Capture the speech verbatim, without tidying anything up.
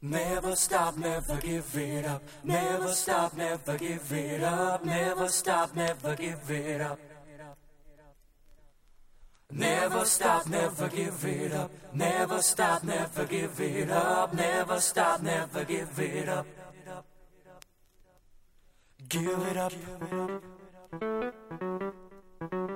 Never stop, never give it up. Never stop, never give it up. Never stop, never give it up. Never stop, never give it up. Never stop, never give it up. Never stop, never give it up. Give it up.